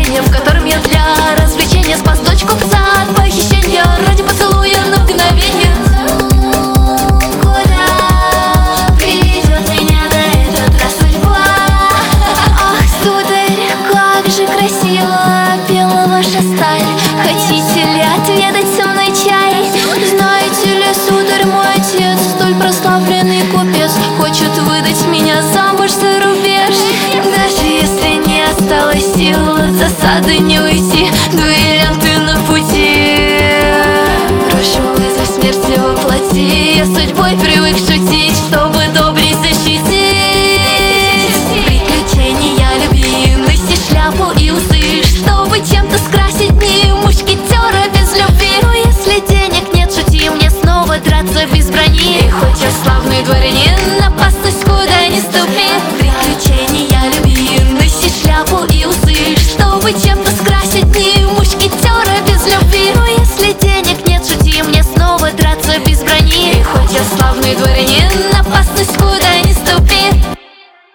приключения, в котором я для развлечения спас дочку в сад. Похищение ради поцелуя на мгновение. Куда приведет меня на этот раз судьба? Ах, сударь, как же красиво пела ваша сталь. Хотите ли отведать со мной чай? Знаете ли, сударь, мой отец, столь прославленный купец, хочет выдать меня замуж за рубеж. Даже если не осталось сил, от засады не уйти, дуэлянты на пути. Прошу вызвать смерти воплоти, я судьбой привык шутить, чтобы доблесть защитить. Приключения любви, носи шляпу и усы, чтобы чем-то скрасить дни мушкетера без любви. Но если денег нет, шути мне снова драться без брони. И хоть я славный дворянин, опасность куда ни ступи. Приключения любви, носи шляпу и усы, чтобы чем-то скрасить дни мушкетера без любви. Но если денег нет, шути мне снова драться без брони. И хоть я славный дворянин, опасность куда